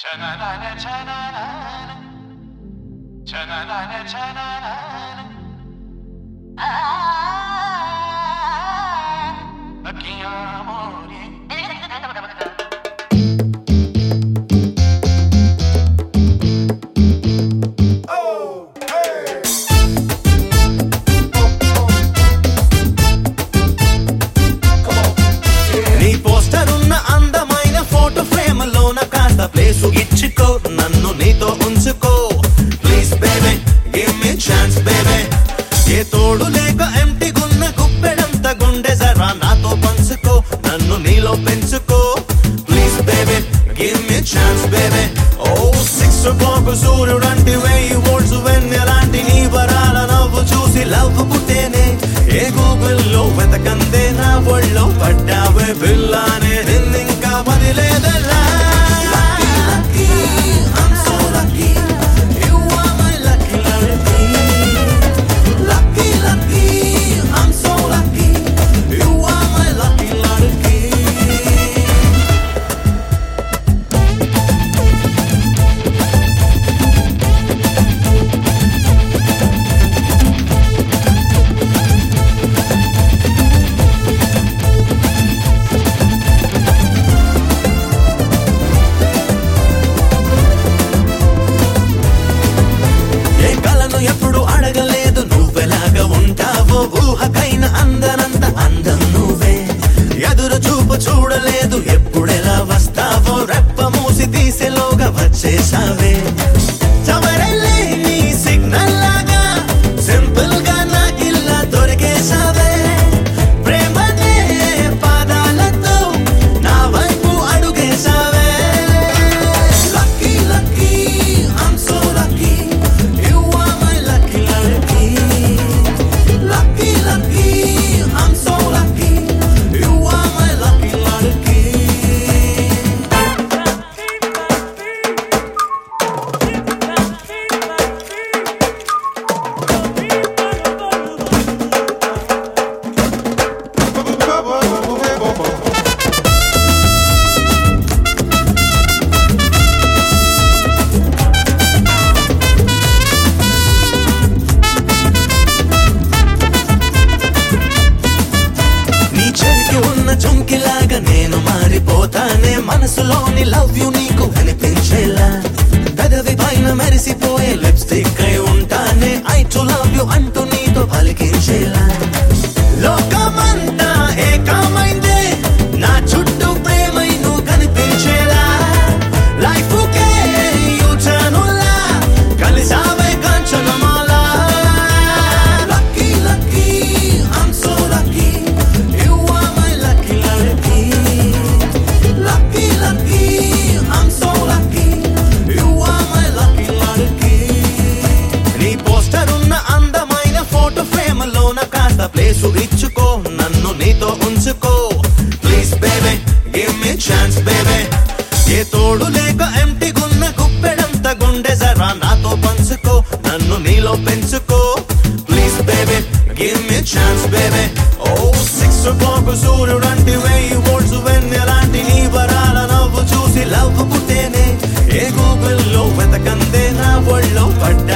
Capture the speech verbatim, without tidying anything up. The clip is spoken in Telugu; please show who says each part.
Speaker 1: ప్లేసు ఇచ్చుకో నన్ను నీతో ఉంచుకో please baby give me chance baby ఏ తోడు లేక ఎంటీ గున్న గుప్పెడంత గుండె జరా నాతో పంచుకో నన్ను నీలో పెంచుకో please baby give me chance baby oh six oh సూర్యుడంటి వెయ్యి వోల్ట్స్ వెన్నెలాంటి నీ వరాల నవ్వు చూసి లవ్ పుట్టేనే ఏ గూగుల్లో వెతకందే నా ఒళ్ళో పడ్డావే పిల్లానే నిన్నింకా వదిలేదలా ఎప్పుడు అడగలేదు నువ్వెలాగా ఉంటావో ఊహకైన అందనంత అందం నువ్వే ఎదురు చూపు చూడలేదు ఎప్పుడెలా వస్తావో రెప్ప మూసి తీసేలోగా వచ్చేసావే చవరెళ్ళే నీ సిగ్నల్ లాగా సింపుల్ గా నాకిల్లా దొరికేసావే ప్రేమనే పాదాలతో నా వైపు అడుగేసావే lucky lucky I'm so lucky చుంకిలాగా నేను మారిపోతానే మనసులోని లవ్ యు నీకు అనిపించేలా పెదవి పైన మెరిసిపోయే లిప్స్టిక్ అయి ఉంటానే ఐ టు లవ్ యు అంటూ నీతో పలికించేలా లోకమంతా ఏకమైందే నా చుట్టూ ప్రేమై నువ్వు కనిపించేలా లైఫ్ కే యూటర్నులా కలిసావే Kanchanamala lucky lucky I'm so lucky place ఇచ్చుకో నన్ను నీతో ఉంచుకో please baby give me chance baby ఏ తోడు లేక ఎంటీ గున్న గుప్పెడంత గుండె జరా నాతో పంచుకో నన్ను నీలో పెంచుకో please baby give me chance baby oh six oh సూర్యుడంటి వెయ్యి వోల్ట్స్ వెన్నెలాంటి నీ వరాల నవ్వు చూసి లవ్ పుట్టేనే ఏ గూగుల్లో వెతకందే నా ఒళ్ళో పడ్డా